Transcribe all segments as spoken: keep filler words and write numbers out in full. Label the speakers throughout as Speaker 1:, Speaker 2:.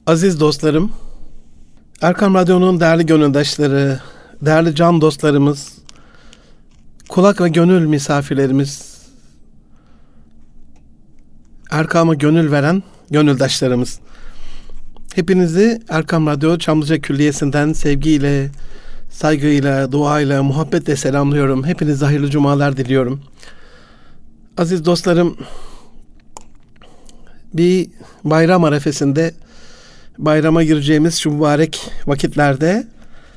Speaker 1: Aziz dostlarım, Erkam Radyo'nun değerli gönüldaşları, değerli can dostlarımız, kulak ve gönül misafirlerimiz, Erkam'a gönül veren gönüldaşlarımız. Hepinizi Erkam Radyo Çamlıca Külliyesi'nden sevgiyle, saygıyla, duayla, muhabbetle selamlıyorum. Hepinize hayırlı cumalar diliyorum. Aziz dostlarım, bir bayram arefesinde, bayrama gireceğimiz şu mübarek vakitlerde,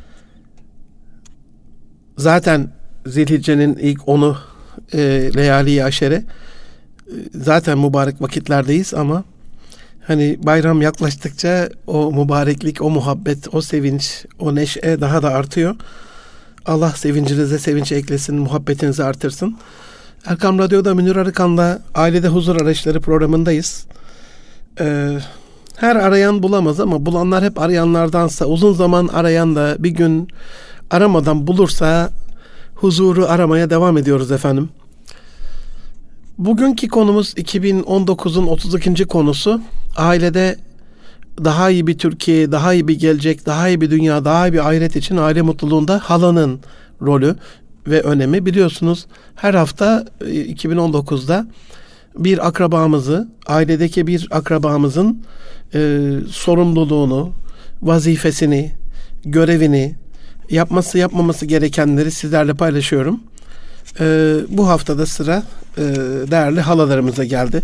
Speaker 1: zaten Zilhicce'nin ilk onu e, Leyali-i Aşere, e, zaten mübarek vakitlerdeyiz ama hani bayram yaklaştıkça o mübareklik, o muhabbet, o sevinç, o neşe daha da artıyor. Allah sevincinize sevinç eklesin, muhabbetinizi artırsın. Erkam Radyo'da Münir Arıkan'la Ailede Huzur Arayışları programındayız. Ee, her arayan bulamaz ama bulanlar hep arayanlardansa, uzun zaman arayan da bir gün aramadan bulursa huzuru aramaya devam ediyoruz efendim. Bugünkü konumuz iki bin on dokuzun otuz ikinci konusu. Ailede daha iyi bir Türkiye, daha iyi bir gelecek, daha iyi bir dünya, daha iyi bir ahiret için aile mutluluğunda halanın rolü ve önemi. Biliyorsunuz her hafta iki bin on dokuzda bir akrabamızı, ailedeki bir akrabamızın e, sorumluluğunu, vazifesini, görevini, yapması yapmaması gerekenleri sizlerle paylaşıyorum. E, bu haftada sıra e, değerli halalarımıza geldi.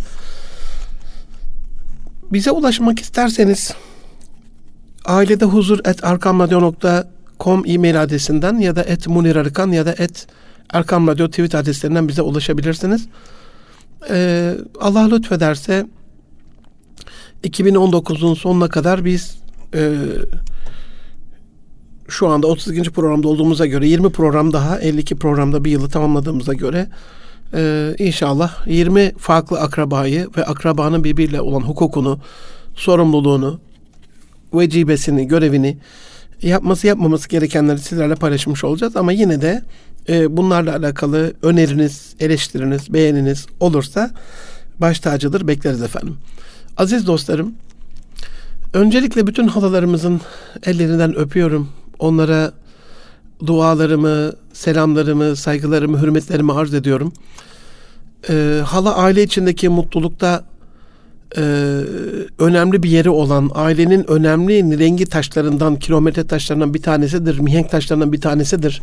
Speaker 1: Bize ulaşmak isterseniz ailede huzur et erkamradyo nokta com e-mail adresinden ya da et Munir Arıkan ya da et Erkam Radyo tweet adreslerinden bize ulaşabilirsiniz. Ee, Allah lütfederse iki bin on dokuzun sonuna kadar biz e, şu anda otuz ikinci programda olduğumuza göre yirmi program daha, elli iki programda bir yılı tamamladığımıza göre e, inşallah yirmi farklı akrabayı ve akrabanın birbiriyle olan hukukunu, sorumluluğunu, vecibesini, görevini, yapması yapmaması gerekenleri sizlerle paylaşmış olacağız. Ama yine de e, bunlarla alakalı öneriniz, eleştiriniz, beğeniniz olursa baş tacıdır, bekleriz efendim. Aziz dostlarım, öncelikle bütün halalarımızın ellerinden öpüyorum. Onlara dualarımı, selamlarımı, saygılarımı, hürmetlerimi arz ediyorum. E, hala aile içindeki mutlulukta Ee, önemli bir yeri olan, ailenin önemli rengi taşlarından, kilometre taşlarından bir tanesidir, mihenk taşlarından bir tanesidir.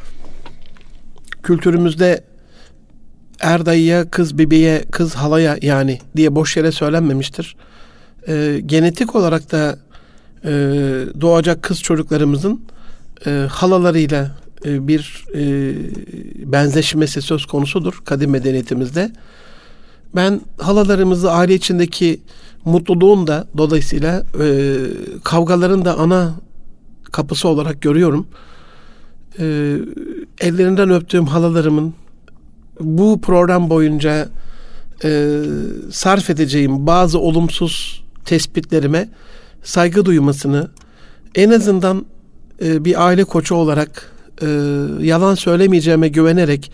Speaker 1: Kültürümüzde er dayıya, kız bebeğe, kız halaya yani diye boş yere söylenmemiştir. Ee, genetik olarak da e, doğacak kız çocuklarımızın e, halalarıyla e, bir e, benzeşmesi söz konusudur kadim medeniyetimizde. Ben halalarımızı aile içindeki mutluluğun da dolayısıyla e, kavgaların da ana kapısı olarak görüyorum. E, ellerinden öptüğüm halalarımın bu program boyunca e, sarf edeceğim bazı olumsuz tespitlerime saygı duymasını, en azından e, bir aile koçu olarak e, yalan söylemeyeceğime güvenerek,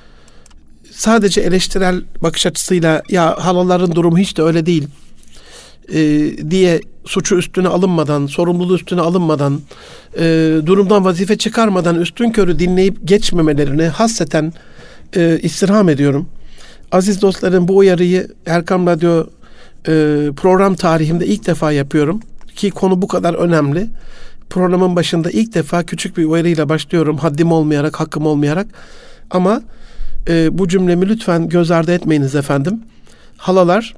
Speaker 1: sadece eleştirel bakış açısıyla ya halaların durumu hiç de öyle değil e, diye suçu üstüne alınmadan, sorumluluğu üstüne alınmadan, e, durumdan vazife çıkarmadan üstünkörü dinleyip geçmemelerini hasreten e, istirham ediyorum. Aziz dostlarım, bu uyarıyı Erkam Radyo e, program tarihimde ilk defa yapıyorum ki konu bu kadar önemli. Programın başında ilk defa küçük bir uyarıyla başlıyorum, haddim olmayarak, hakkım olmayarak, ama E, bu cümlemi lütfen göz ardı etmeyiniz efendim. Halalar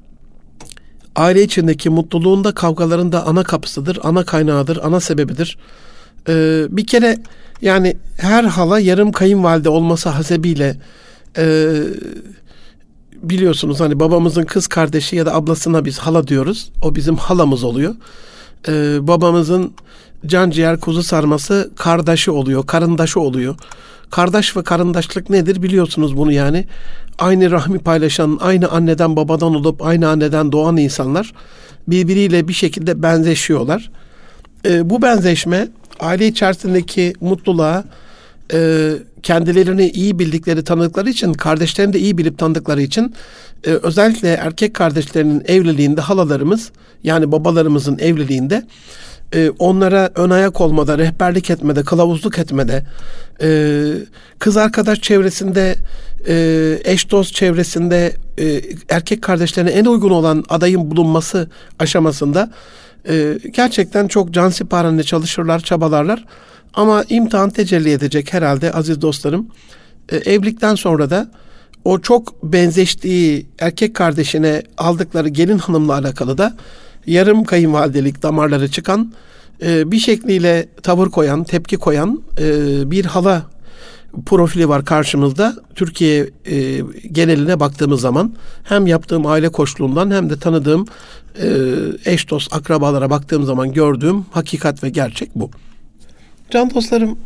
Speaker 1: aile içindeki mutluluğun da kavgaların da ana kapısıdır, ana kaynağıdır, ana sebebidir. E, bir kere yani her hala yarım kayınvalide olması hasebiyle e, biliyorsunuz hani babamızın kız kardeşi ya da ablasına biz hala diyoruz. O bizim halamız oluyor. E, babamızın can ciğer kuzu sarması kardeşi oluyor, karındaşı oluyor. Kardeş ve karındaşlık nedir biliyorsunuz bunu yani. Aynı rahmi paylaşan, aynı anneden babadan olup aynı anneden doğan insanlar birbiriyle bir şekilde benzeşiyorlar. Ee, bu benzeşme aile içerisindeki mutluluğa e, kendilerini iyi bildikleri, tanıdıkları için, kardeşlerini de iyi bilip tanıdıkları için e, özellikle erkek kardeşlerinin evliliğinde halalarımız, yani babalarımızın evliliğinde e, onlara ön ayak olmada, rehberlik etmede, kılavuzluk etmede, e, kız arkadaş çevresinde, e, eş dost çevresinde e, erkek kardeşlerine en uygun olan adayın bulunması aşamasında e, gerçekten çok cansiparane çalışırlar, çabalarlar. Ama imtihan tecelli edecek herhalde aziz dostlarım. E, evlilikten sonra da o çok benzeştiği erkek kardeşine aldıkları gelin hanımla alakalı da yarım kayınvalidelik damarları çıkan, e, bir şekliyle tavır koyan, tepki koyan e, bir hala profili var karşımızda. Türkiye e, geneline baktığımız zaman hem yaptığım aile koçluğundan hem de tanıdığım e, eş dost akrabalara baktığım zaman gördüğüm hakikat ve gerçek bu. Can dostlarım,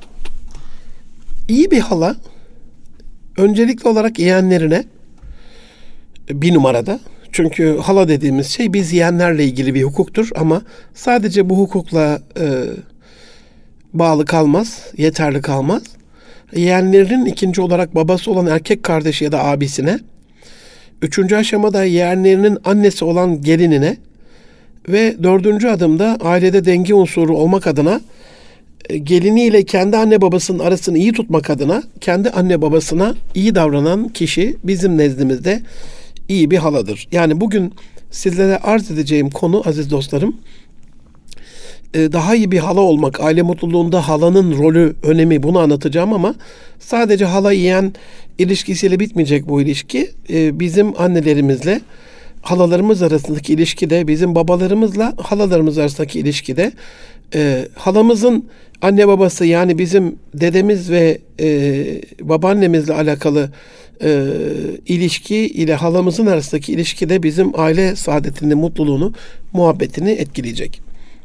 Speaker 1: iyi bir hala öncelikli olarak yeğenlerine bir numarada. Çünkü hala dediğimiz şey biz yeğenlerle ilgili bir hukuktur ama sadece bu hukukla e, bağlı kalmaz, yeterli kalmaz. Yeğenlerinin ikinci olarak babası olan erkek kardeşi ya da abisine, üçüncü aşamada yeğenlerinin annesi olan gelinine ve dördüncü adımda ailede denge unsuru olmak adına geliniyle kendi anne babasının arasını iyi tutmak adına kendi anne babasına iyi davranan kişi bizim nezdimizde iyi bir haladır. Yani bugün sizlere arz edeceğim konu aziz dostlarım, daha iyi bir hala olmak, aile mutluluğunda halanın rolü, önemi, bunu anlatacağım ama sadece hala yeğen ilişkisiyle bitmeyecek bu ilişki. Bizim annelerimizle halalarımız arasındaki ilişkide, bizim babalarımızla halalarımız arasındaki ilişkide, e, halamızın anne babası yani bizim dedemiz ve e, babaannemizle alakalı e, ilişki ile halamızın arasındaki ilişkide bizim aile saadetini, mutluluğunu, muhabbetini etkileyecek.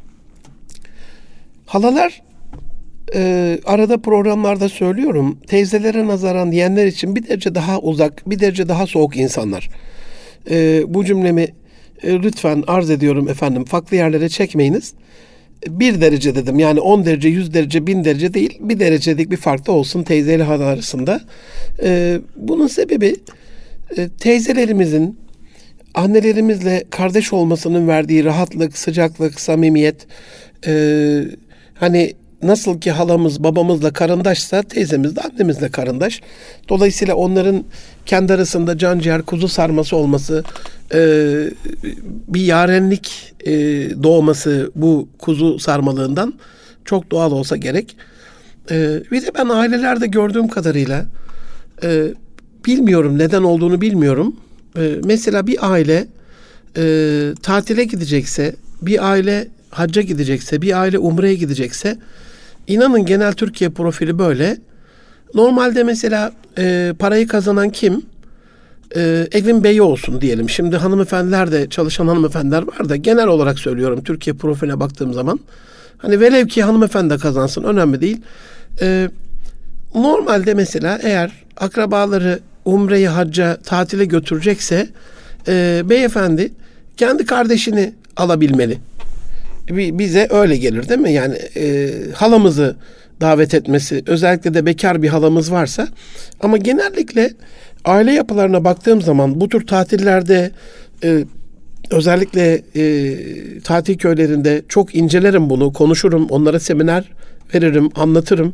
Speaker 1: Halalar, e, arada programlarda söylüyorum, teyzelere nazaran yeğenler için bir derece daha uzak, bir derece daha soğuk insanlar. E, bu cümlemi e, lütfen arz ediyorum efendim, farklı yerlere çekmeyiniz. Bir derece dedim, yani on derece, yüz derece, bin derece değil, bir derecelik bir fark da olsun teyzeyle hala arasında. E, bunun sebebi e, teyzelerimizin annelerimizle kardeş olmasının verdiği rahatlık, sıcaklık, samimiyet. E, hani nasıl ki halamız babamızla karındaşsa teyzemiz de annemizle karındaş. Dolayısıyla onların kendi arasında can ciğer kuzu sarması olması, e, bir yarenlik e, doğması bu kuzu sarmalığından çok doğal olsa gerek. E, bir de ben ailelerde gördüğüm kadarıyla e, bilmiyorum, neden olduğunu bilmiyorum. E, mesela bir aile e, tatile gidecekse, bir aile hacca gidecekse, bir aile umreye gidecekse, İnanın genel Türkiye profili böyle. Normalde mesela e, parayı kazanan kim? E, evin beyi olsun diyelim. Şimdi hanımefendiler de, çalışan hanımefendiler var da genel olarak söylüyorum Türkiye profiline baktığım zaman. Hani velev ki hanımefendi de kazansın, önemli değil. E, normalde mesela eğer akrabaları umreyi, hacca, tatile götürecekse e, beyefendi kendi kardeşini alabilmeli. Bize öyle gelir değil mi? Yani e, halamızı davet etmesi, özellikle de bekar bir halamız varsa. Ama genellikle aile yapılarına baktığım zaman bu tür tatillerde e, özellikle e, tatil köylerinde çok incelerim bunu, konuşurum, onlara seminer veririm, anlatırım.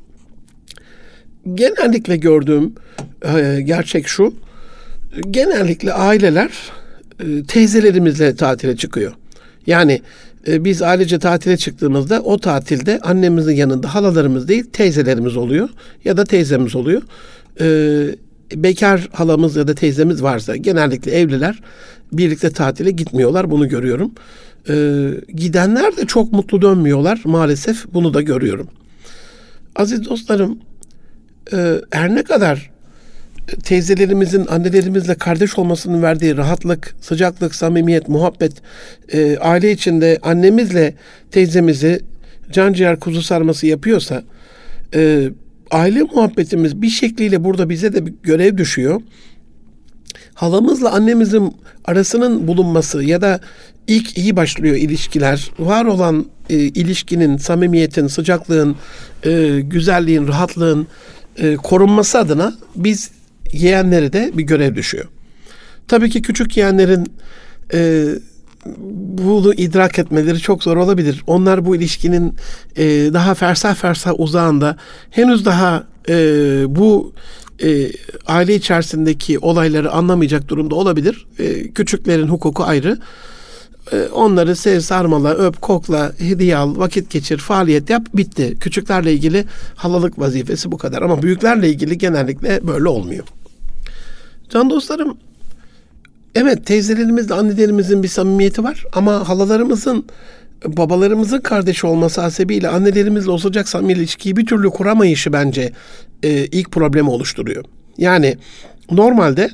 Speaker 1: Genellikle gördüğüm e, gerçek şu, genellikle aileler e, teyzelerimizle tatile çıkıyor. Yani biz ailece tatile çıktığımızda o tatilde annemizin yanında halalarımız değil teyzelerimiz oluyor ya da teyzemiz oluyor. Ee, bekar halamız ya da teyzemiz varsa genellikle evliler birlikte tatile gitmiyorlar, bunu görüyorum. Ee, gidenler de çok mutlu dönmüyorlar maalesef, bunu da görüyorum. Aziz dostlarım, e, her ne kadar teyzelerimizin annelerimizle kardeş olmasının verdiği rahatlık, sıcaklık, samimiyet, muhabbet, e, aile içinde annemizle teyzemizi can ciğer kuzu sarması yapıyorsa, e, aile muhabbetimiz bir şekliyle burada bize de bir görev düşüyor. halamızla annemizin arasının bulunması ya da ilk iyi başlıyor ilişkiler, var olan e, ilişkinin, samimiyetin, sıcaklığın, e, güzelliğin, rahatlığın e, korunması adına biz yeğenlere de bir görev düşüyor. Tabii ki küçük yeğenlerin e, bunu idrak etmeleri çok zor olabilir. Onlar bu ilişkinin e, daha fersah fersah uzağında, henüz daha e, bu e, aile içerisindeki olayları anlamayacak durumda olabilir. E, küçüklerin hukuku ayrı. E, onları sev, sarmala, öp, kokla, hediye al, vakit geçir, faaliyet yap, bitti. Küçüklerle ilgili halalık vazifesi bu kadar. Ama büyüklerle ilgili genellikle böyle olmuyor. Can dostlarım, evet, teyzelerimizle annelerimizin bir samimiyeti var ama halalarımızın, babalarımızın kardeşi olması hasebiyle annelerimizle olacak samimi ilişkiyi bir türlü kuramayışı bence e, ilk problemi oluşturuyor. Yani normalde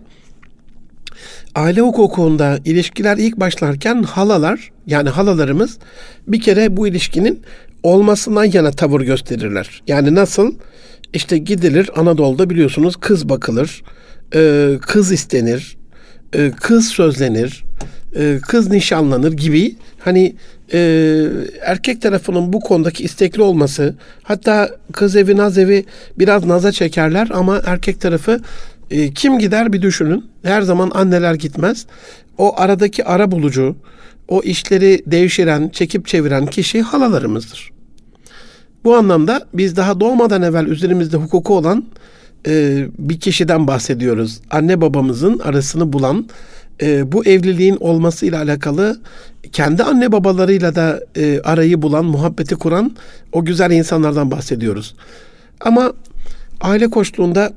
Speaker 1: aile hukukunda ilişkiler ilk başlarken halalar, yani halalarımız bir kere bu ilişkinin olmasından yana tavır gösterirler. Yani nasıl? İşte gidilir, Anadolu'da biliyorsunuz kız bakılır, e, kız istenir, kız sözlenir, kız nişanlanır gibi, hani e, erkek tarafının bu konudaki istekli olması, hatta kız evi naz evi biraz naza çekerler ama erkek tarafı e, kim gider bir düşünün. Her zaman anneler gitmez. O aradaki ara bulucu, o işleri devşiren, çekip çeviren kişi halalarımızdır. Bu anlamda biz daha doğmadan evvel üzerimizde hukuku olan Ee, bir kişiden bahsediyoruz. Anne babamızın arasını bulan, e, bu evliliğin olmasıyla alakalı kendi anne babalarıyla da e, arayı bulan, muhabbeti kuran o güzel insanlardan bahsediyoruz. Ama aile koçluğunda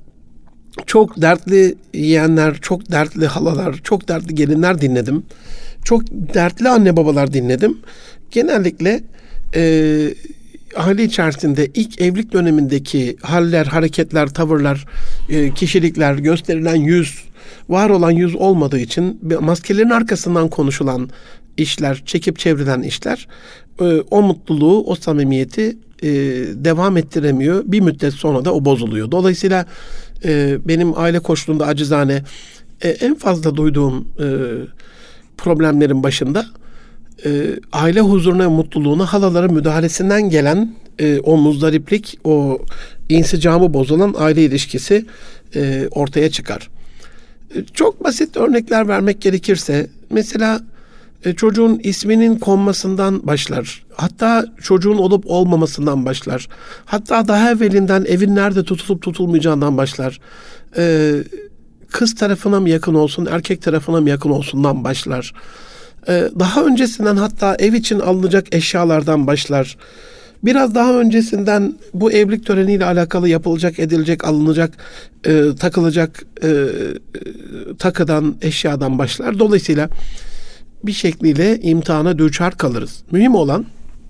Speaker 1: çok dertli yeğenler, çok dertli halalar, çok dertli gelinler dinledim. Çok dertli anne babalar dinledim. Genellikle e, aile içerisinde ilk evlilik dönemindeki haller, hareketler, tavırlar, e, kişilikler, gösterilen yüz, var olan yüz olmadığı için maskelerin arkasından konuşulan işler, çekip çevrilen işler e, o mutluluğu, o samimiyeti e, devam ettiremiyor. Bir müddet sonra da o bozuluyor. Dolayısıyla e, benim aile koçluğunda acizane e, en fazla duyduğum e, problemlerin başında E, aile huzuruna, mutluluğuna halaların müdahalesinden gelen e, o muzdariplik, o insicamı bozulan aile ilişkisi e, ortaya çıkar. E, çok basit örnekler vermek gerekirse, mesela e, çocuğun isminin konmasından başlar. Hatta çocuğun olup olmamasından başlar. Hatta daha evvelinden evin nerede tutulup tutulmayacağından başlar. E, kız tarafına mı yakın olsun, erkek tarafına mı yakın olsundan başlar. Daha öncesinden hatta ev için alınacak eşyalardan başlar. Biraz daha öncesinden bu evlilik töreniyle alakalı yapılacak, edilecek, alınacak, e, takılacak e, takıdan, eşyadan başlar. Dolayısıyla bir şekliyle imtihana düçar kalırız. Mühim olan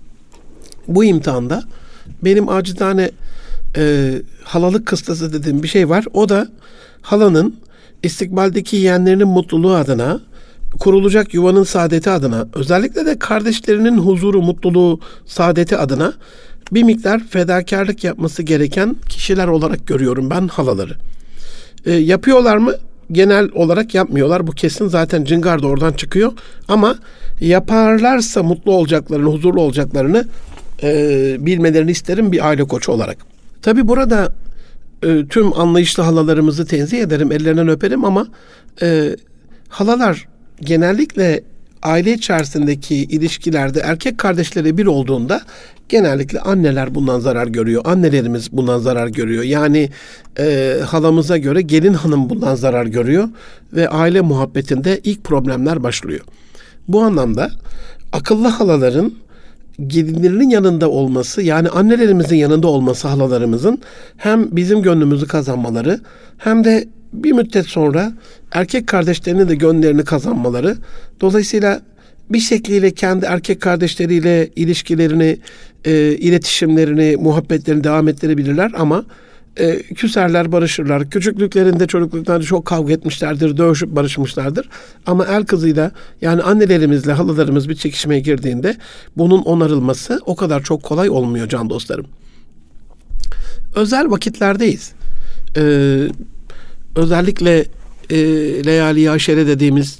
Speaker 1: bu imtihanda benim acizane e, halalık kıstası dediğim bir şey var. O da halanın istikbaldeki yeğenlerinin mutluluğu adına, kurulacak yuvanın saadeti adına, özellikle de kardeşlerinin huzuru, mutluluğu, saadeti adına bir miktar fedakarlık yapması gereken kişiler olarak görüyorum ben halaları. E, yapıyorlar mı? Genel olarak yapmıyorlar. Bu kesin, zaten cıngar da oradan çıkıyor. Ama yaparlarsa mutlu olacaklarını, huzurlu olacaklarını e, bilmelerini isterim bir aile koçu olarak. Tabii burada e, tüm anlayışlı halalarımızı tenzih ederim, ellerinden öperim ama e, halalar genellikle aile içerisindeki ilişkilerde erkek kardeşleri bir olduğunda genellikle anneler bundan zarar görüyor. Annelerimiz bundan zarar görüyor. Yani e, halamıza göre gelin hanım bundan zarar görüyor ve aile muhabbetinde ilk problemler başlıyor. Bu anlamda akıllı halaların gelinlerinin yanında olması, yani annelerimizin yanında olması halalarımızın, hem bizim gönlümüzü kazanmaları hem de bir müddet sonra erkek kardeşlerinin de gönüllerini kazanmaları. Dolayısıyla bir şekliyle kendi erkek kardeşleriyle ilişkilerini, e, iletişimlerini, muhabbetlerini devam ettirebilirler ama e, küserler, barışırlar. Küçüklüklerinde, çocukluklarında çok kavga etmişlerdir, dövüşüp barışmışlardır. Ama el kızıyla, yani annelerimizle halalarımız bir çekişmeye girdiğinde bunun onarılması o kadar çok kolay olmuyor can dostlarım. Özel vakitlerdeyiz. Ee, özellikle e, Leyali Aşere dediğimiz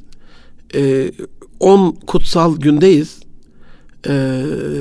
Speaker 1: on e, kutsal gündeyiz. E,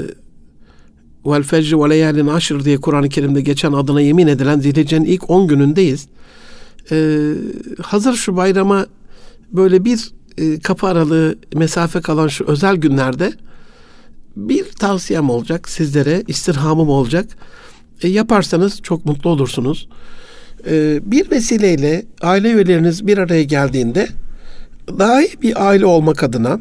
Speaker 1: Vel fecri ve leyalin aşr diye Kur'an-ı Kerim'de geçen, adına yemin edilen Zilhicce'nin ilk on günündeyiz. E, hazır şu bayrama böyle bir e, kapı aralığı mesafe kalan şu özel günlerde bir tavsiyem olacak sizlere, istirhamım olacak. E, yaparsanız çok mutlu olursunuz. E, bir vesileyle aile üyeleriniz bir araya geldiğinde daha iyi bir aile olmak adına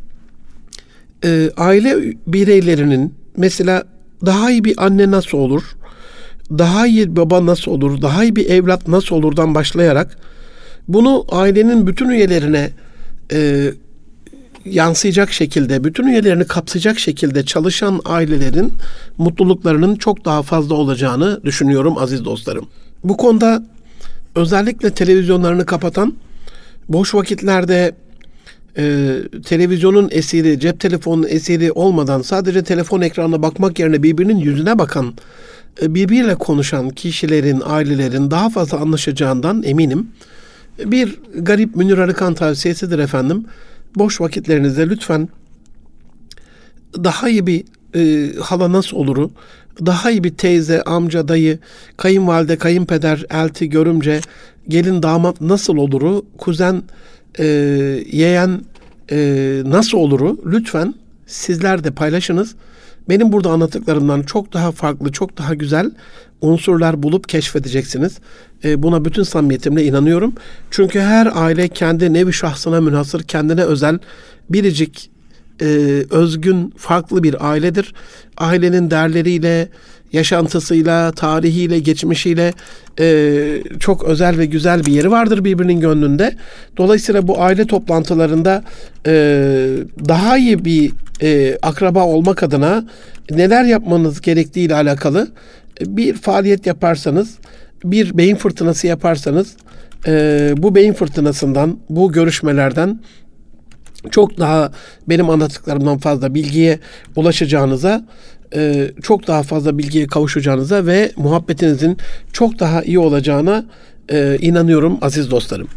Speaker 1: e, aile bireylerinin, mesela daha iyi bir anne nasıl olur, daha iyi bir baba nasıl olur, daha iyi bir evlat nasıl olurdan başlayarak bunu ailenin bütün üyelerine e, yansıyacak şekilde, bütün üyelerini kapsayacak şekilde çalışan ailelerin mutluluklarının çok daha fazla olacağını düşünüyorum aziz dostlarım. Bu konuda özellikle televizyonlarını kapatan, boş vakitlerde e, televizyonun esiri, cep telefonunun esiri olmadan sadece telefon ekranına bakmak yerine birbirinin yüzüne bakan, e, birbiriyle konuşan kişilerin, ailelerin daha fazla anlaşacağından eminim. Bir garip Münir Arıkan tavsiyesidir efendim. Boş vakitlerinizde lütfen daha iyi bir e, hala nasıl oluru, daha iyi bir teyze, amca, dayı, kayınvalide, kayınpeder, elti, görümce, gelin, damat nasıl oluru, kuzen, e, yeğen e, nasıl oluru lütfen sizler de paylaşınız. Benim burada anlattıklarımdan çok daha farklı, çok daha güzel unsurlar bulup keşfedeceksiniz. E, buna bütün samimiyetimle inanıyorum. Çünkü her aile kendi nevi şahsına münhasır, kendine özel, biricik, e, özgün, farklı bir ailedir. Ailenin değerleriyle, yaşantısıyla, tarihiyle, geçmişiyle e, çok özel ve güzel bir yeri vardır birbirinin gönlünde. Dolayısıyla bu aile toplantılarında e, daha iyi bir e, akraba olmak adına neler yapmanız gerektiği ile alakalı bir faaliyet yaparsanız, bir beyin fırtınası yaparsanız, e, bu beyin fırtınasından, bu görüşmelerden çok daha benim anlattıklarımdan fazla bilgiye ulaşacağınıza, e, çok daha fazla bilgiye kavuşacağınıza ve muhabbetinizin çok daha iyi olacağına e, inanıyorum aziz dostlarım.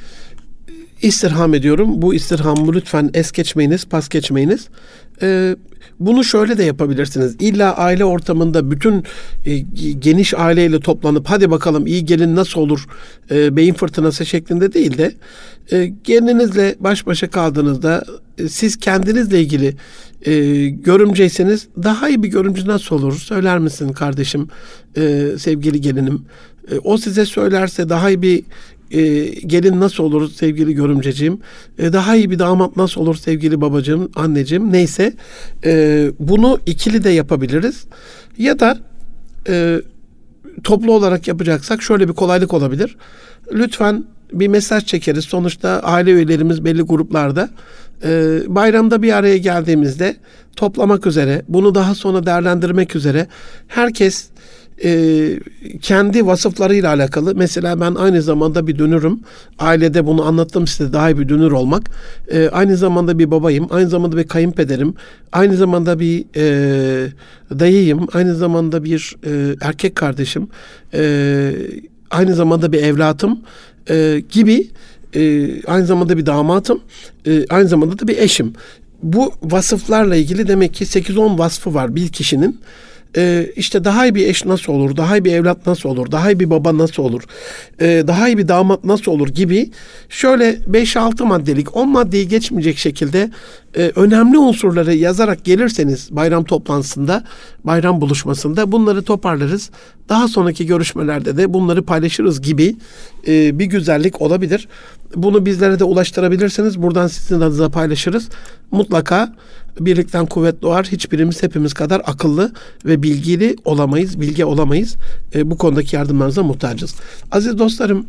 Speaker 1: İstirham ediyorum. Bu istirhamı lütfen es geçmeyiniz, pas geçmeyiniz. Ee, bunu şöyle de yapabilirsiniz. İlla aile ortamında bütün e, geniş aileyle toplanıp hadi bakalım iyi gelin nasıl olur e, beyin fırtınası şeklinde değil de e, gelinizle baş başa kaldığınızda e, siz kendinizle ilgili e, görümceyseniz daha iyi bir görümcü nasıl olur? Söyler misin kardeşim, e, sevgili gelinim? E, o size söylerse daha iyi bir E, gelin nasıl olur sevgili görümceciğim, e, daha iyi bir damat nasıl olur sevgili babacığım, anneciğim, neyse e, bunu ikili de yapabiliriz ya da e, toplu olarak yapacaksak şöyle bir kolaylık olabilir. Lütfen bir mesaj çekeriz. Sonuçta aile üyelerimiz belli gruplarda. E, bayramda bir araya geldiğimizde toplamak üzere, bunu daha sonra değerlendirmek üzere herkes Ee, kendi vasıflarıyla alakalı, mesela ben aynı zamanda bir dünürüm, ailede bunu anlattım size, daha iyi bir dünür olmak, ee, aynı zamanda bir babayım, aynı zamanda bir kayınpederim, aynı zamanda bir e, dayıyım, aynı zamanda bir e, erkek kardeşim, e, aynı zamanda bir evlatım e, gibi, e, aynı zamanda bir damatım, e, aynı zamanda da bir eşim. Bu vasıflarla ilgili demek ki sekiz on vasfı var bir kişinin. Ee, işte daha iyi bir eş nasıl olur, daha iyi bir evlat nasıl olur, daha iyi bir baba nasıl olur, ee, daha iyi bir damat nasıl olur gibi şöyle beş altı maddelik, on maddeyi geçmeyecek şekilde e, önemli unsurları yazarak gelirseniz bayram toplantısında, bayram buluşmasında bunları toparlarız. Daha sonraki görüşmelerde de bunları paylaşırız gibi e, bir güzellik olabilir. Bunu bizlere de ulaştırabilirsiniz. Buradan sizin adınıza paylaşırız. Mutlaka birlikten kuvvet doğar. Hiçbirimiz hepimiz kadar akıllı ve bilgili olamayız, bilge olamayız. E, bu konudaki yardımlarınıza muhtacız. Aziz dostlarım,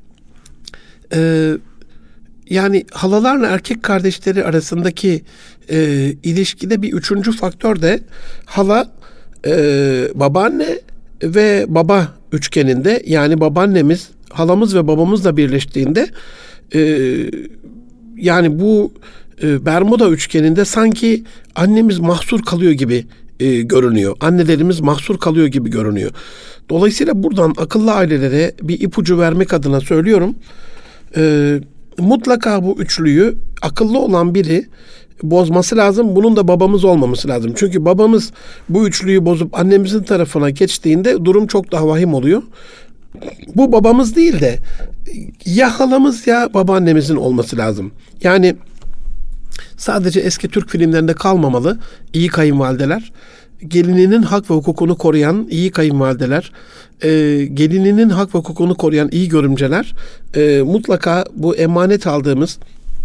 Speaker 1: e, yani halalarla erkek kardeşleri arasındaki e, ilişkide bir üçüncü faktör de hala, e, babaanne ve baba üçgeninde, yani babaannemiz, halamız ve babamızla birleştiğinde e, yani bu e, Bermuda üçgeninde sanki annemiz mahsur kalıyor gibi e, görünüyor. Annelerimiz mahsur kalıyor gibi görünüyor. Dolayısıyla buradan akıllı ailelere bir ipucu vermek adına söylüyorum. Ee, mutlaka bu üçlüyü akıllı olan biri bozması lazım. Bunun da babamız olmaması lazım. Çünkü babamız bu üçlüyü bozup annemizin tarafına geçtiğinde durum çok daha vahim oluyor. Bu babamız değil de ya halamız ya babaannemizin olması lazım. Yani sadece eski Türk filmlerinde kalmamalı iyi kayınvalideler. Gelininin hak ve hukukunu koruyan iyi kayınvalideler, e, gelininin hak ve hukukunu koruyan iyi görümceler e, mutlaka bu emanet aldığımız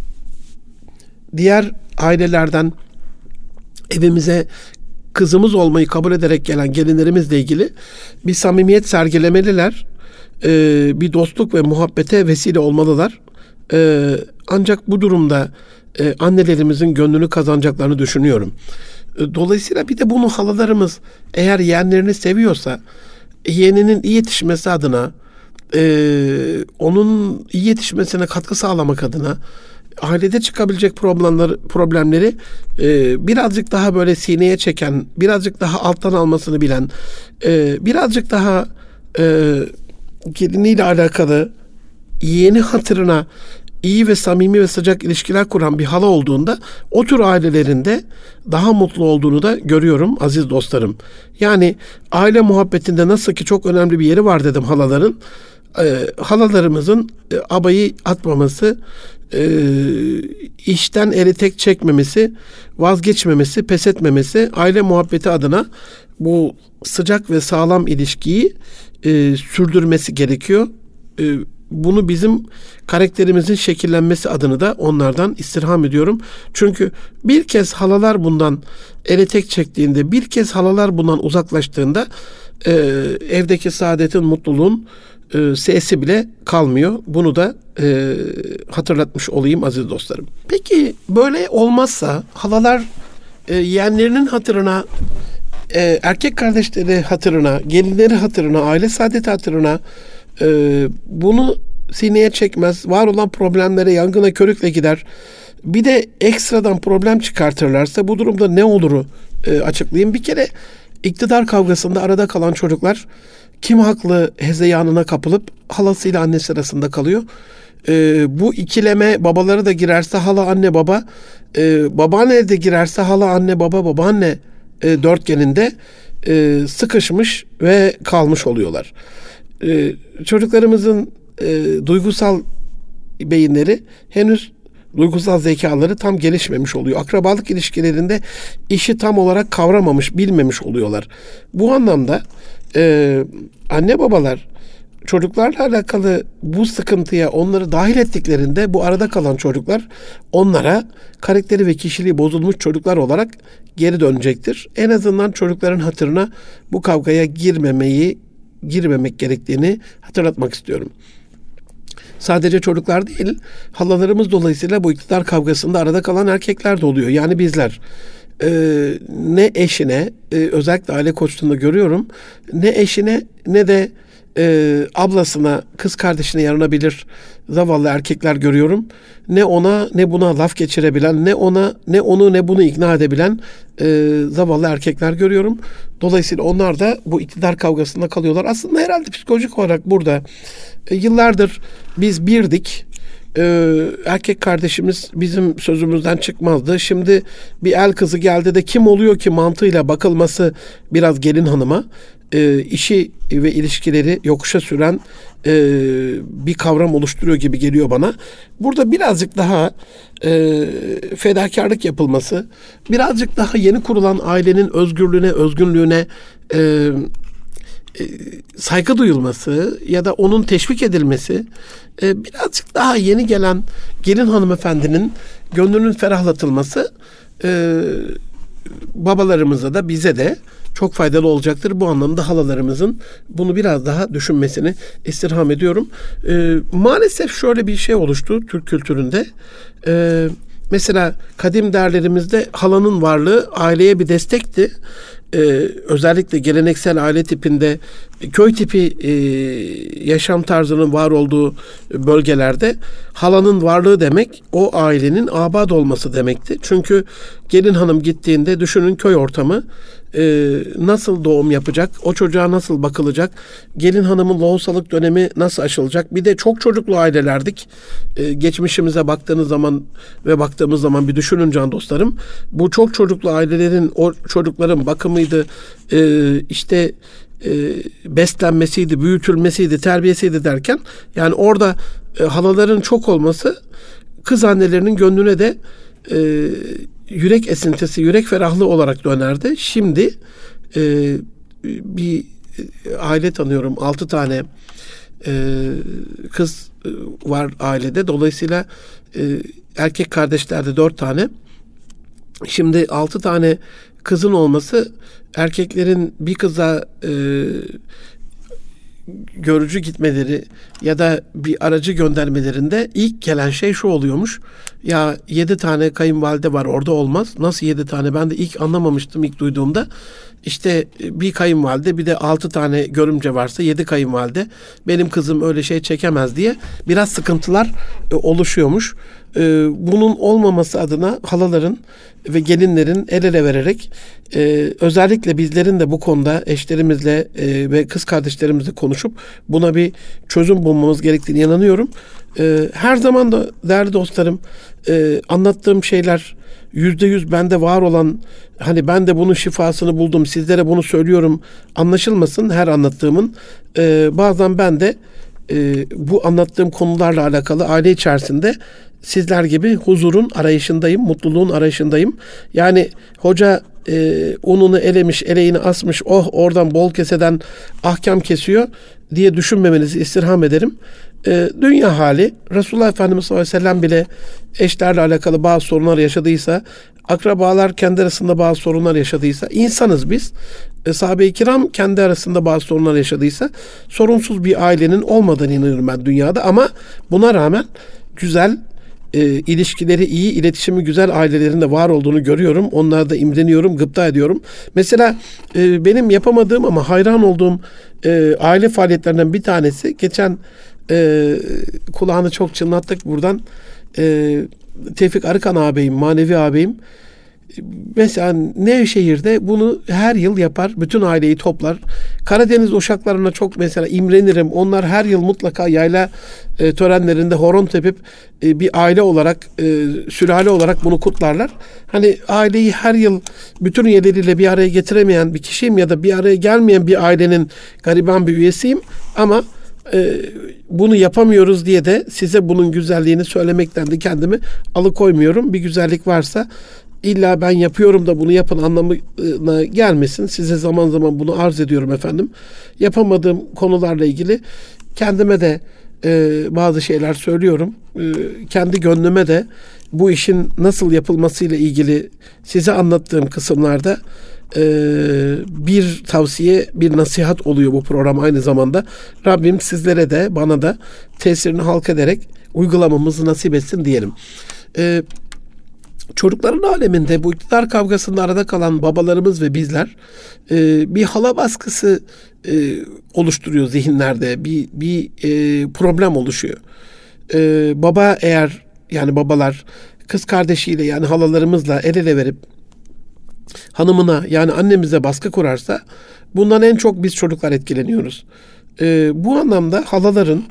Speaker 1: diğer ailelerden evimize kızımız olmayı kabul ederek gelen gelinlerimizle ilgili bir samimiyet sergilemeliler. Ee, bir dostluk ve muhabbete vesile olmalılar. Ee, ancak bu durumda e, annelerimizin gönlünü kazanacaklarını düşünüyorum. Ee, dolayısıyla bir de bunu halalarımız eğer yeğenlerini seviyorsa yeğeninin iyi yetişmesi adına e, onun iyi yetişmesine katkı sağlamak adına ailede çıkabilecek problemler, problemleri e, birazcık daha böyle sineye çeken, birazcık daha alttan almasını bilen, e, birazcık daha e, geliniyle alakalı yeğeni hatırına iyi ve samimi ve sıcak ilişkiler kuran bir hala olduğunda o tür ailelerinde daha mutlu olduğunu da görüyorum aziz dostlarım. Yani aile muhabbetinde nasıl ki çok önemli bir yeri var dedim halaların. E, halalarımızın e, abayı atmaması, e, işten eli tek çekmemesi, vazgeçmemesi, pes etmemesi, aile muhabbeti adına bu sıcak ve sağlam ilişkiyi e, sürdürmesi gerekiyor. E, bunu bizim karakterimizin şekillenmesi adına da onlardan istirham ediyorum. Çünkü bir kez halalar bundan eli tek çektiğinde, bir kez halalar bundan uzaklaştığında e, evdeki saadetin, mutluluğun e, sesi bile kalmıyor. Bunu da e, hatırlatmış olayım aziz dostlarım. Peki böyle olmazsa halalar e, yeğenlerinin hatırına, e, erkek kardeşleri hatırına, gelinleri hatırına, aile saadeti hatırına e, bunu sineye çekmez, var olan problemlere yangına körükle gider. Bir de ekstradan problem çıkartırlarsa bu durumda ne oluru e, açıklayayım. Bir kere iktidar kavgasında arada kalan çocuklar kim haklı hezeyanına kapılıp halasıyla annesi arasında kalıyor. E, bu ikileme babaları da girerse hala anne baba, e, babaanne de girerse hala anne baba babaanne e, dörtgeninde e, sıkışmış ve kalmış oluyorlar. E, çocuklarımızın e, duygusal beyinleri henüz duygusal zekaları tam gelişmemiş oluyor. Akrabalık ilişkilerinde işi tam olarak kavramamış, bilmemiş oluyorlar. Bu anlamda e, anne babalar çocuklarla alakalı bu sıkıntıya onları dahil ettiklerinde bu arada kalan çocuklar onlara karakteri ve kişiliği bozulmuş çocuklar olarak geri dönecektir. En azından çocukların hatırına bu kavgaya girmemeyi, girmemek gerektiğini hatırlatmak istiyorum. Sadece çocuklar değil, halalarımız dolayısıyla bu iktidar kavgasında arada kalan erkekler de oluyor. Yani bizler e, ne eşine, e, özellikle aile koçluğunda görüyorum, ne eşine ne de e, ablasına, kız kardeşine yaranabilir zavallı erkekler görüyorum. Ne ona ne buna laf geçirebilen, ne ona ne onu ne bunu ikna edebilen e, zavallı erkekler görüyorum. Dolayısıyla onlar da bu iktidar kavgasında kalıyorlar. Aslında herhalde psikolojik olarak burada e, yıllardır biz birdik. Ee, erkek kardeşimiz bizim sözümüzden çıkmazdı. Şimdi bir el kızı geldi de kim oluyor ki mantığıyla bakılması biraz gelin hanıma e, işi ve ilişkileri yokuşa süren e, bir kavram oluşturuyor gibi geliyor bana. Burada birazcık daha e, fedakarlık yapılması, birazcık daha yeni kurulan ailenin özgürlüğüne, özgünlüğüne e, saygı duyulması ya da onun teşvik edilmesi, birazcık daha yeni gelen gelin hanımefendinin gönlünün ferahlatılması babalarımıza da bize de çok faydalı olacaktır. Bu anlamda halalarımızın bunu biraz daha düşünmesini istirham ediyorum. Maalesef şöyle bir şey oluştu Türk kültüründe. Mesela kadim değerlerimizde halanın varlığı aileye bir destekti. e, özellikle geleneksel aile tipinde köy tipi e, yaşam tarzının var olduğu bölgelerde halanın varlığı demek o ailenin abad olması demekti. Çünkü gelin hanım gittiğinde düşünün köy ortamı e, nasıl doğum yapacak, o çocuğa nasıl bakılacak, gelin hanımın lohusalık dönemi nasıl aşılacak. Bir de çok çocuklu ailelerdik. E, geçmişimize baktığınız zaman ve baktığımız zaman bir düşünün can dostlarım. Bu çok çocuklu ailelerin o çocukların bakımıydı, e, işte e, beslenmesiydi, büyütülmesiydi, terbiyesiydi derken yani orada e, halaların çok olması kız annelerinin gönlüne de e, yürek esintisi, yürek ferahlığı olarak dönerdi. Şimdi e, bir aile tanıyorum. Altı tane e, kız var ailede. Dolayısıyla e, erkek kardeşlerde dört tane. Şimdi altı tane kızın olması erkeklerin bir kıza e, görücü gitmeleri ya da bir aracı göndermelerinde ilk gelen şey şu oluyormuş. Ya yedi tane kayınvalide var orada olmaz. Nasıl yedi tane? Ben de ilk anlamamıştım ilk duyduğumda. İşte bir kayınvalide bir de altı tane görümce varsa yedi kayınvalide. Benim kızım öyle şey çekemez diye biraz sıkıntılar e, oluşuyormuş. E, bunun olmaması adına halaların ve gelinlerin el ele vererek e, özellikle bizlerin de bu konuda eşlerimizle e, ve kız kardeşlerimizle konuşup buna bir çözüm bulmamız gerektiğini inanıyorum. E, her zaman da değerli dostlarım e, anlattığım şeyler yüzde yüz bende var olan, hani ben de bunun şifasını buldum, sizlere bunu söylüyorum anlaşılmasın her anlattığımın. E, bazen ben de e, bu anlattığım konularla alakalı aile içerisinde sizler gibi huzurun arayışındayım, mutluluğun arayışındayım. Yani hoca e, ununu elemiş, eleğini asmış, oh oradan bol keseden ahkam kesiyor diye düşünmemenizi istirham ederim. E, dünya hali, Resulullah Efendimiz sallallahu aleyhi ve sellem bile eşlerle alakalı bazı sorunlar yaşadıysa, akrabalar kendi arasında bazı sorunlar yaşadıysa, insanız biz. E, sahabe-i kiram kendi arasında bazı sorunlar yaşadıysa, sorunsuz bir ailenin olmadığını inanıyorum ben dünyada. Ama buna rağmen güzel, e, ilişkileri iyi, iletişimi güzel ailelerin de var olduğunu görüyorum. Onlara da imreniyorum, gıpta ediyorum. Mesela e, benim yapamadığım ama hayran olduğum e, aile faaliyetlerinden bir tanesi, geçen e, kulağını çok çınlattık buradan, e, Tevfik Arıkan ağabeyim, manevi ağabeyim. Mesela Nevşehir'de bunu her yıl yapar. Bütün aileyi toplar. Karadeniz uşaklarına çok mesela imrenirim. Onlar her yıl mutlaka yayla e, törenlerinde horon tepip e, bir aile olarak, e, sülale olarak bunu kutlarlar. Hani aileyi her yıl bütün üyeleriyle bir araya getiremeyen bir kişiyim ya da bir araya gelmeyen bir ailenin gariban bir üyesiyim. Ama e, bunu yapamıyoruz diye de size bunun güzelliğini söylemekten de kendimi alıkoymuyorum. Bir güzellik varsa İlla ben yapıyorum da bunu yapın anlamına gelmesin. Size zaman zaman bunu arz ediyorum efendim. Yapamadığım konularla ilgili kendime de e, bazı şeyler söylüyorum. E, kendi gönlüme de bu işin nasıl yapılmasıyla ilgili size anlattığım kısımlarda e, bir tavsiye, bir nasihat oluyor bu program aynı zamanda. Rabbim sizlere de bana da tesirini halk ederek uygulamamızı nasip etsin diyelim. E, Çocukların aleminde bu iktidar kavgasında arada kalan babalarımız ve bizler e, bir hala baskısı e, oluşturuyor zihinlerde. Bir, bir e, problem oluşuyor. E, baba eğer, yani babalar kız kardeşiyle, yani halalarımızla el ele verip hanımına, yani annemize baskı kurarsa bundan en çok biz çocuklar etkileniyoruz. E, bu anlamda halaların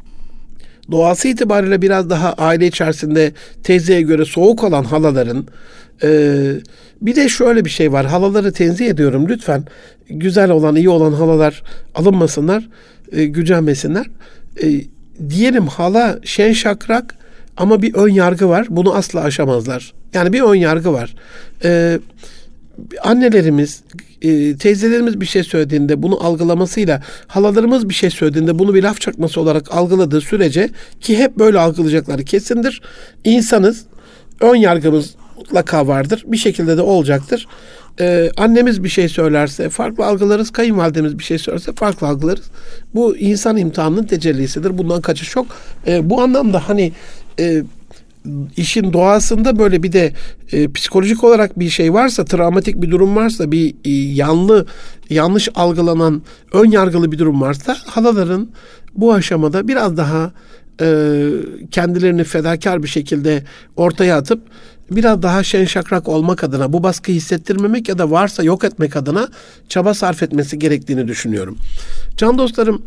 Speaker 1: doğası itibariyle biraz daha aile içerisinde teyzeye göre soğuk olan halaların, e, bir de şöyle bir şey var. Halaları tenzih ediyorum. Lütfen güzel olan, iyi olan halalar alınmasınlar, e, gücenmesinler. E, diyelim hala şen şakrak ama bir ön yargı var. Bunu asla aşamazlar. Yani bir ön yargı var. E, annelerimiz, e, teyzelerimiz bir şey söylediğinde bunu algılamasıyla, halalarımız bir şey söylediğinde bunu bir laf çakması olarak algıladığı sürece, ki hep böyle algılayacakları kesindir. İnsanız, ön yargımız mutlaka vardır. Bir şekilde de olacaktır. Ee, annemiz bir şey söylerse farklı algılarız. Kayınvalidemiz bir şey söylerse farklı algılarız. Bu insan imtihanının tecellisidir. Bundan kaçış yok. Ee, bu anlamda hani e, işin doğasında böyle bir de e, psikolojik olarak bir şey varsa, travmatik bir durum varsa, bir e, yanlı, yanlış algılanan, ön yargılı bir durum varsa, halaların bu aşamada biraz daha e, kendilerini fedakar bir şekilde ortaya atıp biraz daha şen şakrak olmak adına, bu baskıyı hissettirmemek ya da varsa yok etmek adına çaba sarf etmesi gerektiğini düşünüyorum. Can dostlarım,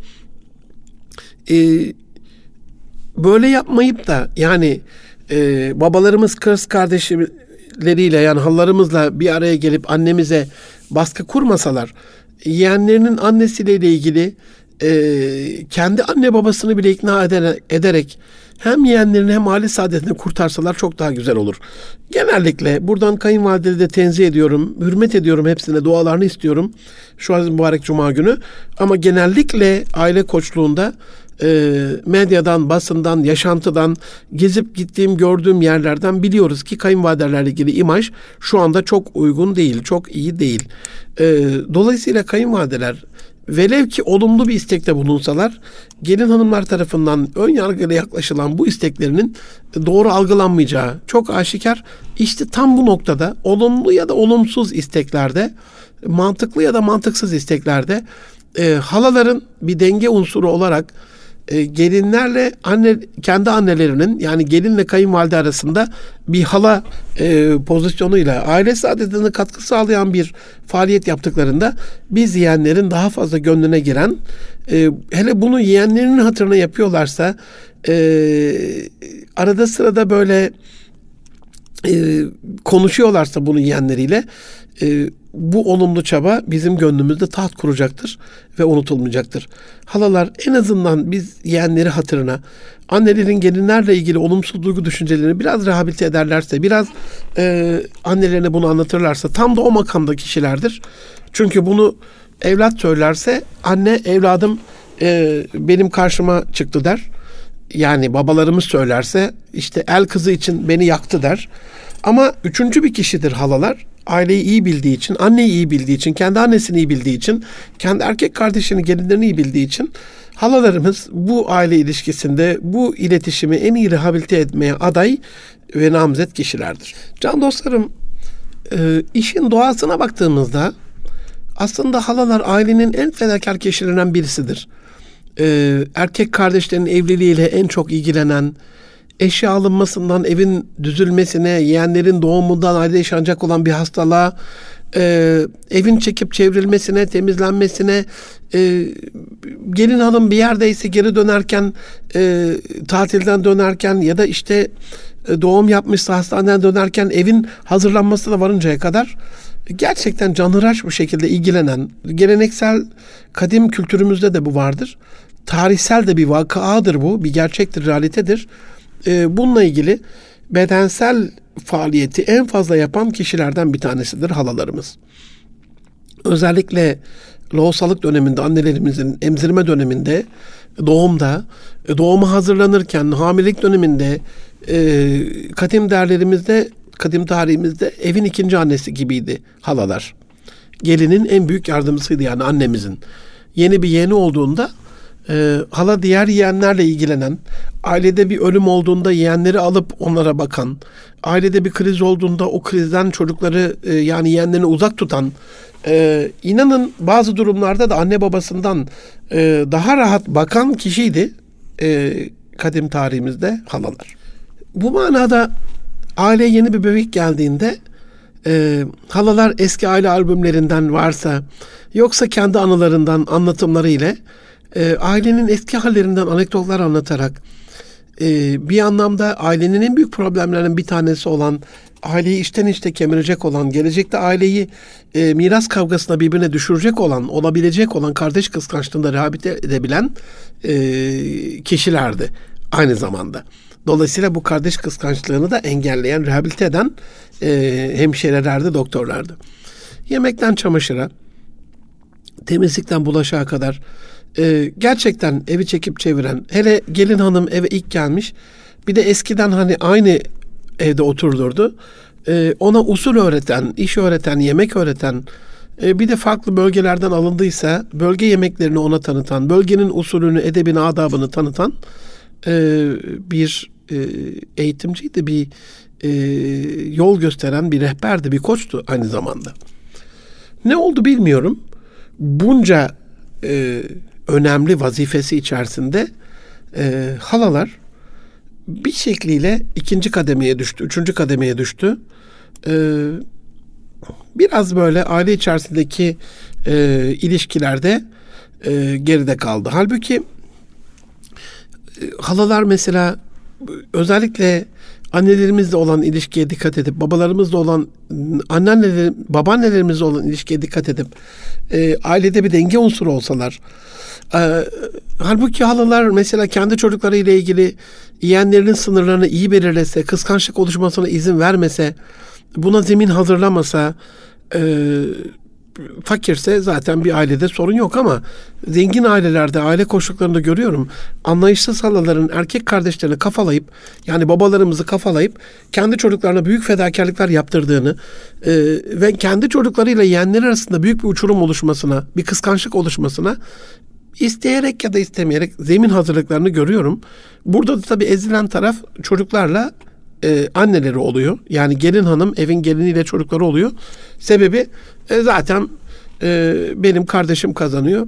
Speaker 1: e, böyle yapmayıp da yani e, babalarımız kız kardeşleriyle, yani halalarımızla bir araya gelip annemize baskı kurmasalar, yeğenlerinin annesiyle ilgili e, kendi anne babasını bile ikna ederek, ederek hem yeğenlerini hem aile saadetini kurtarsalar çok daha güzel olur. Genellikle buradan kayınvalideleri de tenzih ediyorum, hürmet ediyorum, hepsine dualarını istiyorum şu an mübarek cuma günü. Ama genellikle aile koçluğunda e, medyadan, basından, yaşantıdan, gezip gittiğim, gördüğüm yerlerden biliyoruz ki kayınvalidelerle ilgili imaj şu anda çok uygun değil, çok iyi değil. E, dolayısıyla kayınvalideler velev ki olumlu bir istekte bulunsalar, gelin hanımlar tarafından ön yargıyla yaklaşılan bu isteklerinin doğru algılanmayacağı çok aşikar. İşte tam bu noktada olumlu ya da olumsuz isteklerde, mantıklı ya da mantıksız isteklerde e, halaların bir denge unsuru olarak e, gelinlerle anne, kendi annelerinin, yani gelinle kayınvalide arasında bir hala e, pozisyonuyla aile saadetine katkı sağlayan bir faaliyet yaptıklarında biz yeğenlerin daha fazla gönlüne giren, e, hele bunu yeğenlerinin hatırına yapıyorlarsa, e, arada sırada böyle e, konuşuyorlarsa bunu yeğenleriyle, e, bu olumlu çaba bizim gönlümüzde taht kuracaktır ve unutulmayacaktır. Halalar en azından biz yeğenleri hatırına, annelerin gelinlerle ilgili olumsuz duygu düşüncelerini biraz rehabilite ederlerse, biraz e, annelerine bunu anlatırlarsa, tam da o makamda kişilerdir. Çünkü bunu evlat söylerse, anne evladım e, benim karşıma çıktı der. Yani babalarımız söylerse işte el kızı için beni yaktı der. Ama üçüncü bir kişidir halalar. Aileyi iyi bildiği için, anneyi iyi bildiği için, kendi annesini iyi bildiği için, kendi erkek kardeşini, gelinlerini iyi bildiği için halalarımız bu aile ilişkisinde bu iletişimi en iyi rehabilite etmeye aday ve namzet kişilerdir. Can dostlarım, e, işin doğasına baktığımızda aslında halalar ailenin en fedakar kişilerinden birisidir. E, erkek kardeşlerin evliliğiyle en çok ilgilenen, eşya alınmasından evin düzülmesine, yeğenlerin doğumundan aile yaşanacak olan bir hastalığa, e, evin çekip çevrilmesine, temizlenmesine, e, gelin hanım bir yerdeyse geri dönerken, e, tatilden dönerken ya da işte e, doğum yapmışsa hastaneden dönerken evin hazırlanmasına varıncaya kadar gerçekten canhıraş bir şekilde ilgilenen, geleneksel kadim kültürümüzde de bu vardır. Tarihsel de bir vakaadır bu, bir gerçektir, realitedir. Bununla ilgili bedensel faaliyeti en fazla yapan kişilerden bir tanesidir halalarımız. Özellikle lohusalık döneminde, annelerimizin emzirme döneminde, doğumda, doğuma hazırlanırken, hamilelik döneminde, kadim değerlerimizde, kadim tarihimizde evin ikinci annesi gibiydi halalar. Gelinin en büyük yardımcısıydı, yani annemizin. Yeni bir yeğeni olduğunda Ee, hala diğer yeğenlerle ilgilenen, ailede bir ölüm olduğunda yeğenleri alıp onlara bakan, ailede bir kriz olduğunda o krizden çocukları e, yani yeğenlerini uzak tutan, e, inanın bazı durumlarda da anne babasından e, daha rahat bakan kişiydi e, kadim tarihimizde halalar. Bu manada aileye yeni bir bebek geldiğinde e, halalar eski aile albümlerinden varsa, yoksa kendi anılarından, anlatımları ile E, ailenin eski hallerinden anekdotlar anlatarak, e, bir anlamda ailenin en büyük problemlerinden bir tanesi olan, aileyi içten içte kemirecek olan, gelecekte aileyi e, miras kavgasına birbirine düşürecek olan, olabilecek olan kardeş kıskançlığında rehabilite edebilen e, kişilerdi aynı zamanda. Dolayısıyla bu kardeş kıskançlığını da engelleyen, rehabilite eden e, hemşirelerdi, doktorlardı. Yemekten çamaşıra, temizlikten bulaşığa kadar Ee, gerçekten evi çekip çeviren, hele gelin hanım eve ilk gelmiş, bir de eskiden hani aynı evde oturdurdu, ee, ona usul öğreten, iş öğreten, yemek öğreten, e, bir de farklı bölgelerden alındıysa bölge yemeklerini ona tanıtan, bölgenin usulünü, edebini, adabını tanıtan e, bir e, eğitimciydi, bir e, yol gösteren bir rehberdi, bir koçtu aynı zamanda. Ne oldu bilmiyorum. Bunca e, önemli vazifesi içerisinde e, halalar bir şekliyle ikinci kademeye düştü, üçüncü kademeye düştü. E, biraz böyle aile içerisindeki e, ilişkilerde e, geride kaldı. Halbuki e, halalar mesela özellikle annelerimizle olan ilişkiye dikkat edip, babalarımızla olan, anneanneler, babaannelerimizle olan ilişkiye dikkat edip, e, ailede bir denge unsuru olsalar. E, halbuki halalar mesela kendi çocuklarıyla ilgili yeğenlerinin sınırlarını iyi belirlese, kıskançlık oluşmasına izin vermese, buna zemin hazırlamasa, e, fakirse zaten bir ailede sorun yok, ama zengin ailelerde, aile koşullarında görüyorum, anlayışsız halaların erkek kardeşlerini kafalayıp, yani babalarımızı kafalayıp kendi çocuklarına büyük fedakarlıklar yaptırdığını e, ve kendi çocuklarıyla yeğenleri arasında büyük bir uçurum oluşmasına, bir kıskançlık oluşmasına isteyerek ya da istemeyerek zemin hazırlıklarını görüyorum. Burada da tabii ezilen taraf çocuklarla e, anneleri oluyor. Yani gelin hanım evin geliniyle çocukları oluyor. Sebebi e, zaten e, benim kardeşim kazanıyor.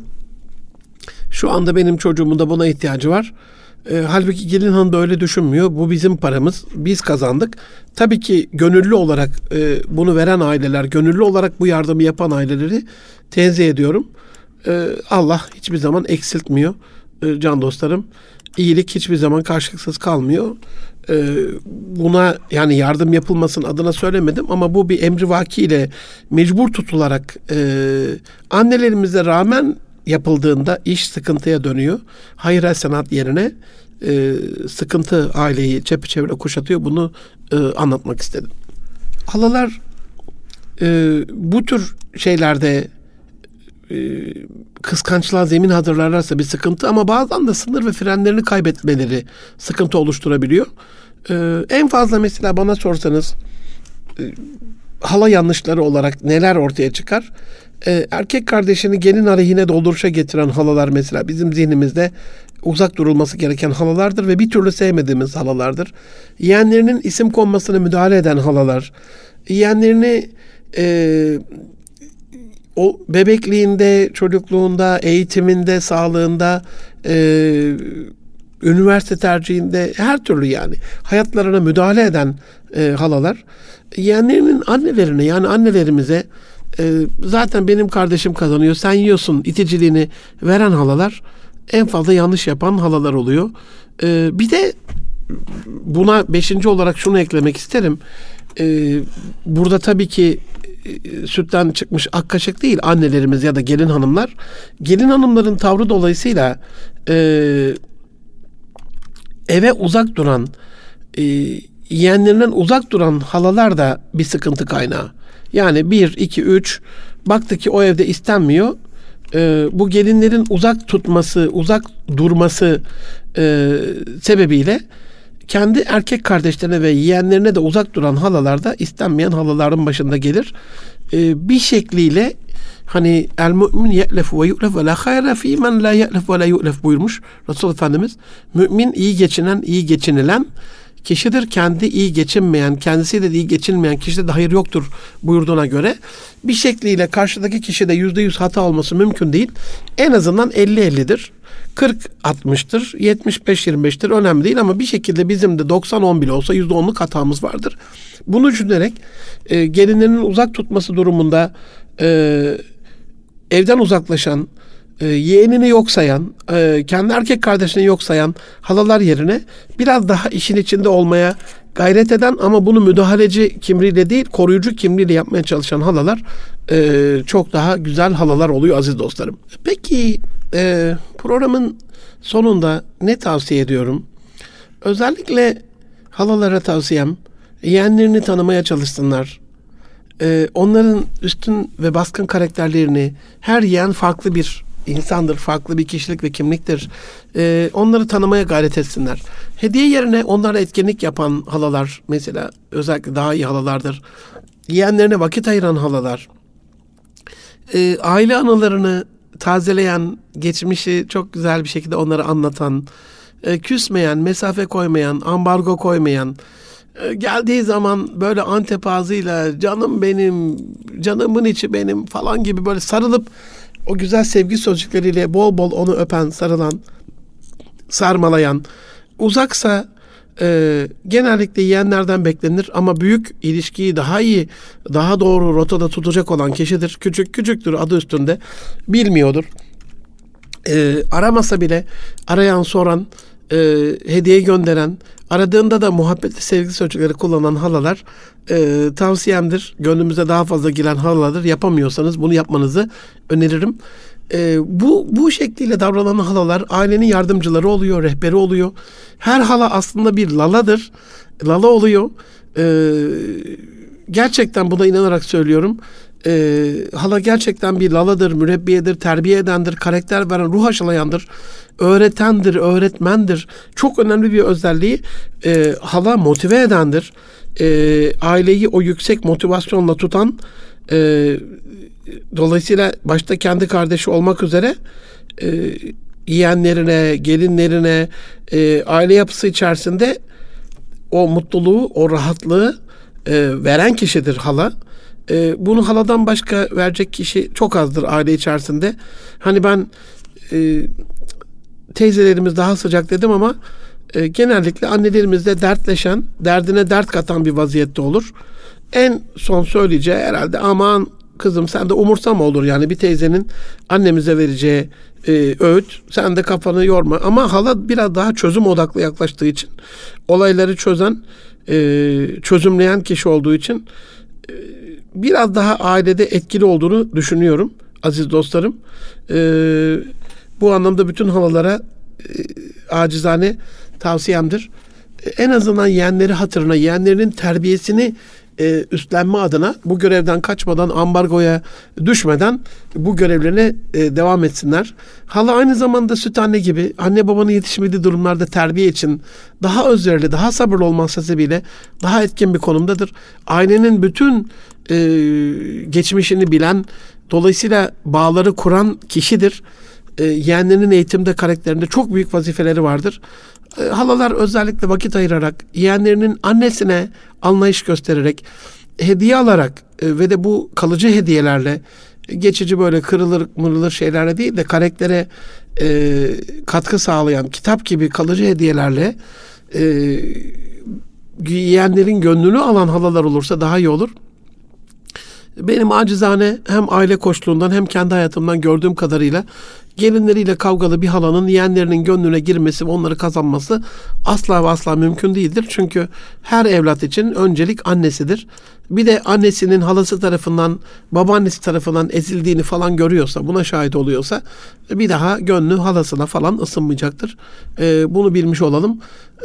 Speaker 1: Şu anda benim çocuğumun da buna ihtiyacı var. E, halbuki gelin hanım da öyle düşünmüyor. Bu bizim paramız. Biz kazandık. Tabii ki gönüllü olarak e, bunu veren aileler, gönüllü olarak bu yardımı yapan aileleri tenzih ediyorum. E, Allah hiçbir zaman eksiltmiyor e, can dostlarım. İyilik hiçbir zaman karşılıksız kalmıyor. Ee, buna yani yardım yapılmasın adına söylemedim, ama bu bir emrivaki ile mecbur tutularak e, annelerimize rağmen yapıldığında iş sıkıntıya dönüyor. Hayır hasenat yerine e, sıkıntı aileyi çepeçevre kuşatıyor. Bunu e, anlatmak istedim. Halalar e, bu tür şeylerde e, kıskançlığa zemin hazırlarlarsa bir sıkıntı, ama bazen de sınır ve frenlerini kaybetmeleri sıkıntı oluşturabiliyor. Ee, en fazla mesela bana sorsanız e, hala yanlışları olarak neler ortaya çıkar? Ee, erkek kardeşini gelin aleyhine dolduruşa getiren halalar mesela bizim zihnimizde uzak durulması gereken halalardır ve bir türlü sevmediğimiz halalardır. Yeğenlerinin isim konmasına müdahale eden halalar, yeğenlerini e, o bebekliğinde, çocukluğunda, eğitiminde, sağlığında, e, üniversite tercihinde, her türlü yani hayatlarına müdahale eden e, halalar, yeğenlerinin annelerine, yani annelerimize e, zaten benim kardeşim kazanıyor, sen yiyorsun iticiliğini veren halalar en fazla yanlış yapan halalar oluyor. E, bir de buna beşinci olarak şunu eklemek isterim. E, burada tabii ki sütten çıkmış ak kaşık değil annelerimiz ya da gelin hanımlar. Gelin hanımların tavrı dolayısıyla e, eve uzak duran, e, yeğenlerinden uzak duran halalar da bir sıkıntı kaynağı. Yani bir, iki, üç baktı ki o evde istenmiyor. E, bu gelinlerin uzak tutması, uzak durması e, sebebiyle kendi erkek kardeşlerine ve yeğenlerine de uzak duran halalar da istenmeyen halaların başında gelir. Ee, bir şekliyle hani el mümin ye'lef ve yu'lef ve la hayra fi men la ye'lef ve la yu'lef buyurmuş Resulullah Efendimiz. Mümin iyi geçinen, iyi geçinilen kişidir. Kendi iyi geçinmeyen, kendisiyle de iyi geçinmeyen kişide de hayır yoktur buyurduğuna göre bir şekliyle karşıdaki kişide yüzde yüz hata olması mümkün değil. En azından elli ellidir. kırk altmıştır, yetmiş beş yirmi beştir, önemli değil, ama bir şekilde bizim de doksan on bile olsa yüzde onluk hatamız vardır. Bunu düşünerek e, gelinlerinin uzak tutması durumunda e, evden uzaklaşan, e, yeğenini yok sayan, e, kendi erkek kardeşini yok sayan halalar yerine biraz daha işin içinde olmaya gayret eden ama bunu müdahaleci kimliğiyle değil, koruyucu kimliğiyle yapmaya çalışan halalar e, çok daha güzel halalar oluyor aziz dostlarım. Peki e, programın sonunda ne tavsiye ediyorum? Özellikle halalara tavsiyem, yeğenlerini tanımaya çalışsınlar. E, onların üstün ve baskın karakterlerini, her yeğen farklı bir insandır, farklı bir kişilik ve kimliktir. Ee, onları tanımaya gayret etsinler. Hediye yerine onlara etkinlik yapan halalar, mesela özellikle daha iyi halalardır. Yeğenlerine vakit ayıran halalar. Ee, aile anılarını tazeleyen, geçmişi çok güzel bir şekilde onlara anlatan, e, küsmeyen, mesafe koymayan, ambargo koymayan, e, geldiği zaman böyle Antep ağzıyla canım benim, canımın içi benim falan gibi böyle sarılıp o güzel sevgi sözcükleriyle bol bol onu öpen, sarılan, sarmalayan, uzaksa e, genellikle yeğenlerden beklenir ama büyük ilişkiyi daha iyi, daha doğru rotada tutacak olan kişidir. Küçük küçüktür, adı üstünde, bilmiyordur. E, aramasa bile arayan, soran, e, hediye gönderen, aradığında da muhabbetli sevgi sözcükleri kullanan halalar e, tavsiyemdir. Gönlümüze daha fazla giren halalardır. Yapamıyorsanız bunu yapmanızı öneririm. E, bu bu şekliyle davranan halalar ailenin yardımcıları oluyor, rehberi oluyor. Her hala aslında bir laladır. Lala oluyor. E, gerçekten buna inanarak söylüyorum. E, hala gerçekten bir laladır, mürebbiyedir, terbiye edendir, karakter veren, ruh aşılayandır, öğretendir, öğretmendir. Çok önemli bir özelliği e, hala motive edendir. E, aileyi o yüksek motivasyonla tutan, e, dolayısıyla başta kendi kardeşi olmak üzere e, yeğenlerine, gelinlerine, e, aile yapısı içerisinde o mutluluğu, o rahatlığı e, veren kişidir hala. E, bunu haladan başka verecek kişi çok azdır aile içerisinde. Hani ben e, teyzelerimiz daha sıcak dedim ama e, genellikle annelerimizle dertleşen, derdine dert katan bir vaziyette olur. En son söyleyeceği herhalde aman kızım sen de umursama olur, yani bir teyzenin annemize vereceği e, öğüt, sen de kafanı yorma. Ama hala biraz daha çözüm odaklı yaklaştığı için, olayları çözen, e, çözümleyen kişi olduğu için e, biraz daha ailede etkili olduğunu düşünüyorum aziz dostlarım. E, bu anlamda bütün halalara e, acizane tavsiyemdir. E, en azından yeğenleri hatırına, yeğenlerinin terbiyesini e, üstlenme adına bu görevden kaçmadan, ambargoya düşmeden bu görevlerine e, devam etsinler. Hala aynı zamanda süt anne gibi anne babanın yetişmediği durumlarda terbiye için daha özverili, daha sabırlı olması sebebiyle daha etkin bir konumdadır. Ailenin bütün e, geçmişini bilen, dolayısıyla bağları kuran kişidir. E, yeğenlerinin eğitimde, karakterinde çok büyük vazifeleri vardır. E, halalar özellikle vakit ayırarak, yeğenlerinin annesine anlayış göstererek, hediye alarak e, ve de bu kalıcı hediyelerle, geçici böyle kırılır mırılır şeylerle değil de karaktere e, katkı sağlayan kitap gibi kalıcı hediyelerle e, yeğenlerin gönlünü alan halalar olursa daha iyi olur. Benim acizane hem aile koçluğundan hem kendi hayatımdan gördüğüm kadarıyla gelinleriyle kavgalı bir halanın yeğenlerinin gönlüne girmesi ve onları kazanması asla ve asla mümkün değildir. Çünkü her evlat için öncelik annesidir. Bir de annesinin halası tarafından, babaannesi tarafından ezildiğini falan görüyorsa, buna şahit oluyorsa bir daha gönlü halasına falan ısınmayacaktır. Ee, bunu bilmiş olalım. Ee,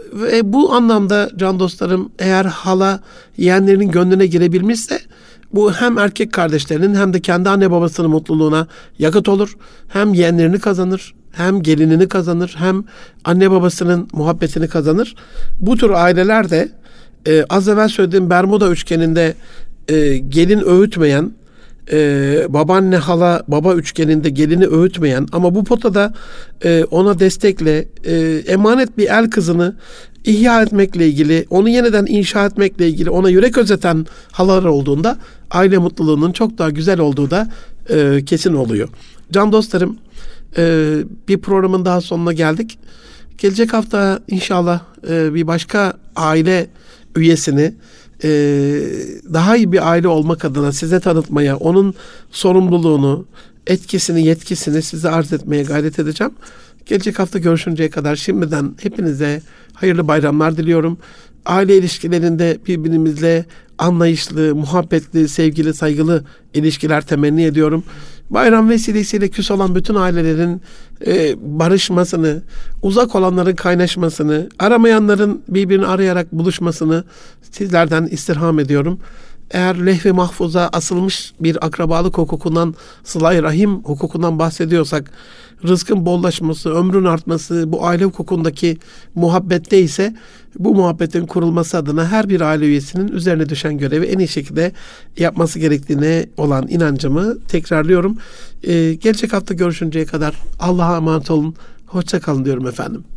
Speaker 1: ve bu anlamda can dostlarım, eğer hala yeğenlerinin gönlüne girebilmişse bu hem erkek kardeşlerinin hem de kendi anne babasının mutluluğuna yakıt olur. Hem yeğenlerini kazanır, hem gelinini kazanır, hem anne babasının muhabbetini kazanır. Bu tür aileler de e, az evvel söylediğim Bermuda üçgeninde e, gelin öğütmeyen, e, babaanne hala baba üçgeninde gelini öğütmeyen ama bu potada e, ona destekle e, emanet bir el kızını ihya etmekle ilgili, onu yeniden inşa etmekle ilgili ona yürek özeten halalar olduğunda aile mutluluğunun çok daha güzel olduğu da e, kesin oluyor. Can dostlarım, e, bir programın daha sonuna geldik. Gelecek hafta inşallah e, bir başka aile üyesini e, daha iyi bir aile olmak adına size tanıtmaya, onun sorumluluğunu, etkisini, yetkisini size arz etmeye gayret edeceğim. Gelecek hafta görüşünceye kadar şimdiden hepinize hayırlı bayramlar diliyorum. Aile ilişkilerinde birbirimizle anlayışlı, muhabbetli, sevgili, saygılı ilişkiler temenni ediyorum. Bayram vesilesiyle küs olan bütün ailelerin e, barışmasını, uzak olanların kaynaşmasını, aramayanların birbirini arayarak buluşmasını sizlerden istirham ediyorum. Eğer lehv-i mahfuza asılmış bir akrabalık hukukundan, sıla-i rahim hukukundan bahsediyorsak, rızkın bollaşması, ömrün artması bu aile hukukundaki muhabbette ise bu muhabbetin kurulması adına her bir aile üyesinin üzerine düşen görevi en iyi şekilde yapması gerektiğine olan inancımı tekrarlıyorum. Ee, gelecek hafta görüşünceye kadar Allah'a emanet olun. Hoşça kalın diyorum efendim.